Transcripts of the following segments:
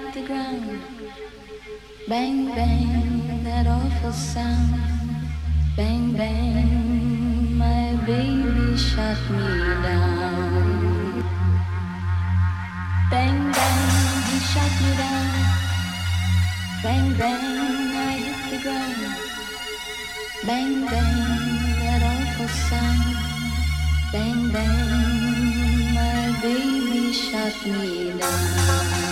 the ground. Bang, bang, that awful sound. Bang, bang, my baby shot me down. Bang, bang, he shot me down. Bang, bang, I hit the ground. Bang, bang, that awful sound. Bang, bang, my baby shot me down.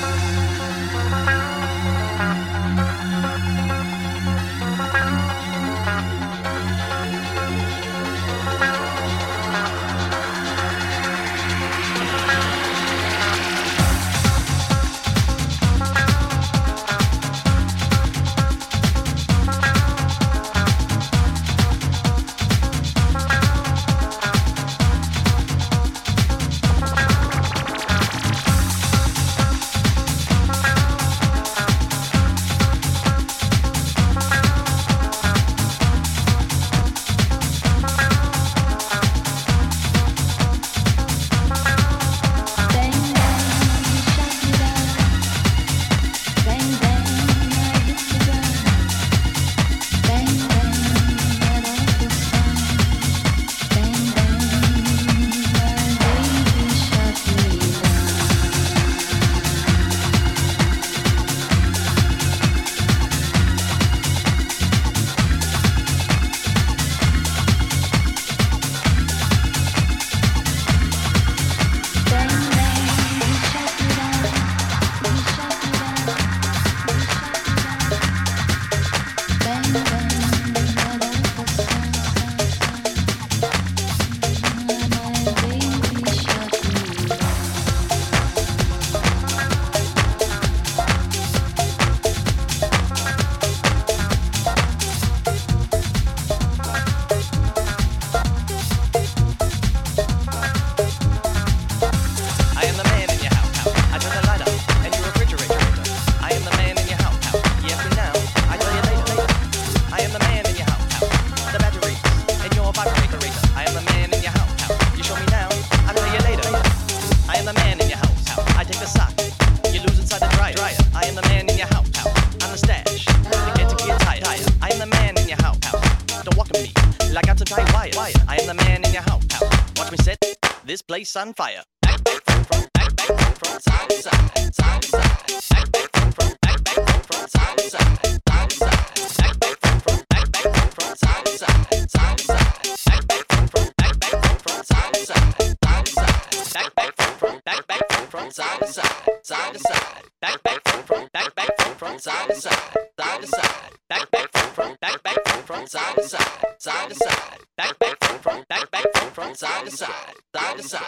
Place on fire. Back, back, from side to side, side to side. Back, back, from side to side, side to side. Back, back, from side to side, side to side. Back, back, from side to side, side to side. Back, back, from side to side, side to side. Back, back, from side to side, side to side. Back, back, from side to side, side to side. Back, back, from side to side, side to side.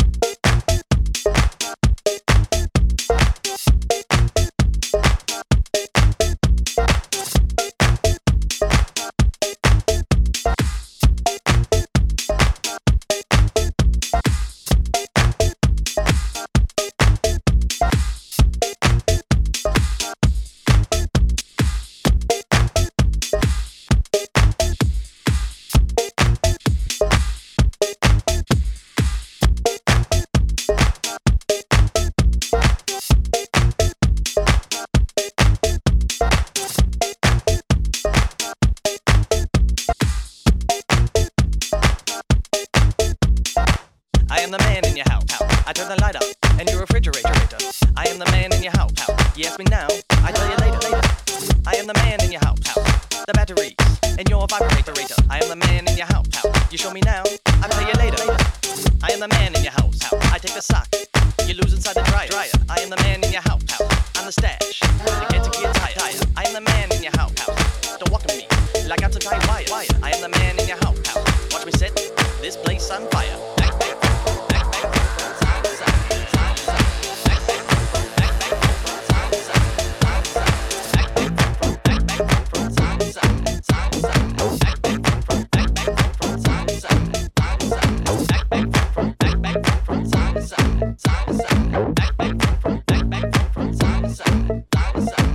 I am the man in your house. I turn the light up and your refrigerator. I am the man in your house. You ask me now, I tell you later. I am the man in your house. The batteries and your vibrator. I am the man in your house. You show me now, I tell you later. I am the man in your house. I take the sock, you lose inside the dryer. I am the man in your house. I'm the stash, you get to get tired. I am the man in your house. Don't walk on me like I'm some tight wire. I am the man in your house. Watch me set this place on fire. Side to side.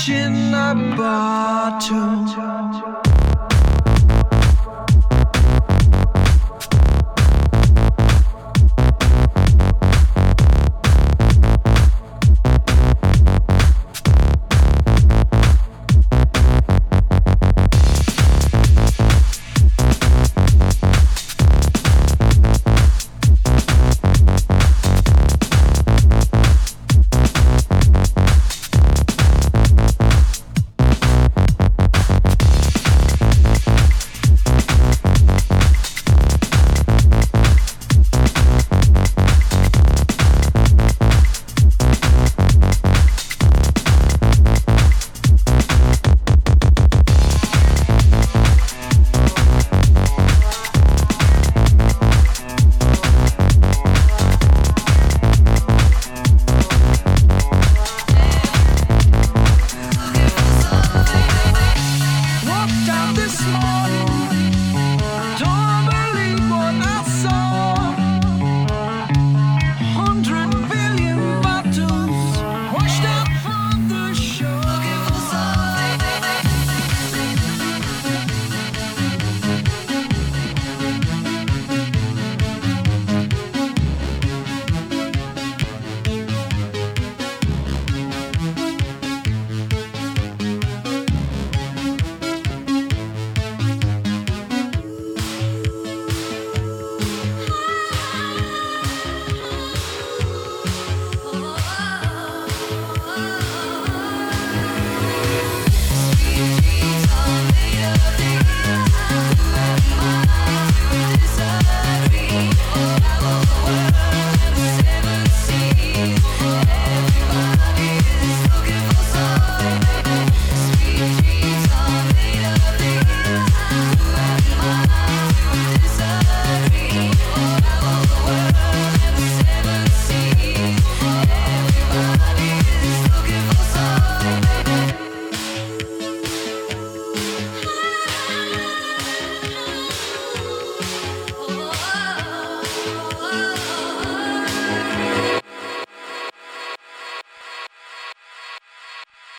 in a bottle.